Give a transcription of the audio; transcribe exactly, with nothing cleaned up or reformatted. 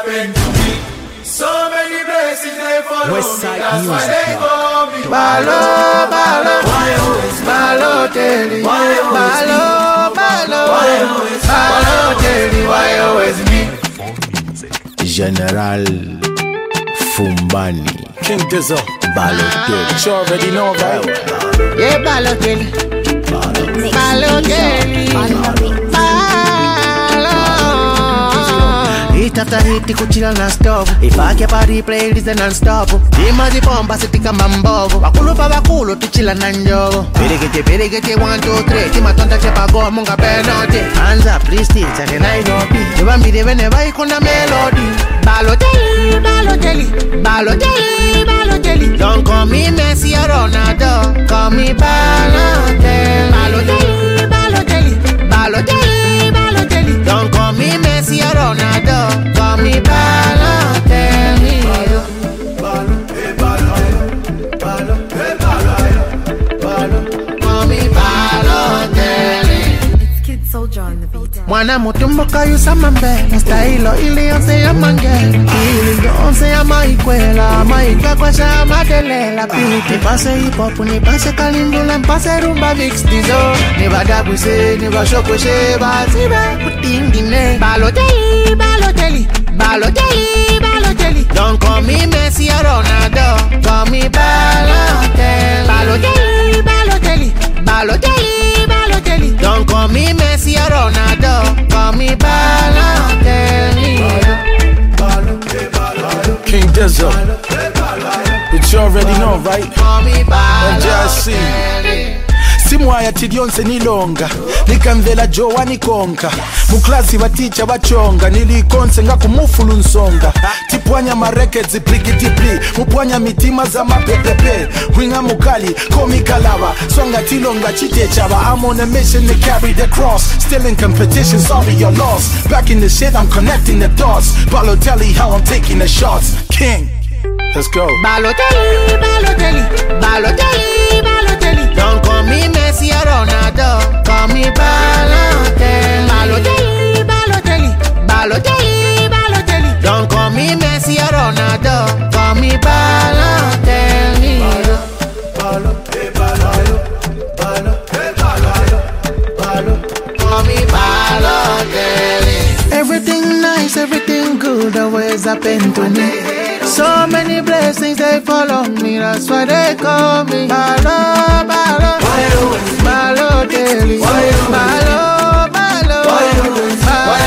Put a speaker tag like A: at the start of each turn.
A: happened to me. So many blessings they follow
B: West
A: me.
B: Side
A: That's why
B: Music
A: they
B: Club.
A: call me
C: Balo, balo,
A: Why always
C: Balotelli,
A: Why always
C: balo, balo,
A: Why always Balotelli, why always me?
C: General Fumbani,
B: King Dizzo,
C: Balotelli.
B: you already know, right?
C: Yeah, Balotelli, Balotelli, Balo. Hit after hit, kuchila na stove. Ifake party playlist non-stop. Imazi bomba sitika mambovo. Wakulu pa wakulu tuchila na njovo. Pirigete pirigete one two three. Tima tonta chepa go munga penalty. Hands up, please teach. Ake na idopi. Nibambide veneva ikuna melody. Balotelli, Balotelli, Balotelli, Balotelli. Don't call me Messi or Ronaldo. Call me Balotelli. Balotelli, Balotelli, Balotelli, Balotelli. Don't call me Messi or Ronaldo. Call me Balotelli. Balo, hey Balo, Balo, hey Balo, Balo. Call me Balotelli.
D: It's Kid Soldier on the beat.
C: Mwana mutumbo kayusa mambe Style ili onse ya mange Ili onse ya maikwela Maika kwa sha madelela Piti pase hip hop Ni pase kalindula Mpase rumba mix dizo Ni badabwise Ni bashokweshe Bazibe kutingine Balotelli, Balotelli Balotelli, Balotelli. Don't call me Messi or Ronaldo. Call me Balotelli. Balotelli, Balotelli Balotelli, Balotelli. Don't call me Messi or Ronaldo. Call me Balotelli.
B: King Dizzo, but you already know, right?
C: Call me
B: M J C.
C: Balotelli.
B: Simwaya tidionse nilonga nikamvela jowa nikonka muklasi baticha bachonga nilikonse nga kumufulu nsonga tipwanya marekezi plikitipli mupwanya mitima za mapepepe winga mukali komikalaba songa tilonga chitechaba I'm on a mission to carry the cross still in competition sorry you're lost back in the shit I'm connecting the dots Balotelli how I'm taking the shots King let's go
C: Balotelli, Balotelli, Balotelli, Balotelli. Don't call me Messi or Ronaldo. Call me Balotelli. Balotelli, Balotelli, Balotelli, Balotelli. Don't call me Messi or Ronaldo. Call me Balotelli. Balo, hey Balo, Balo, hey Balo, Balo. Call me Balotelli. Everything nice, everything good always happen to me. So many blessings they follow me, that's why they call me Balo, Balo, Balotelli, Balo, Balo, Balo,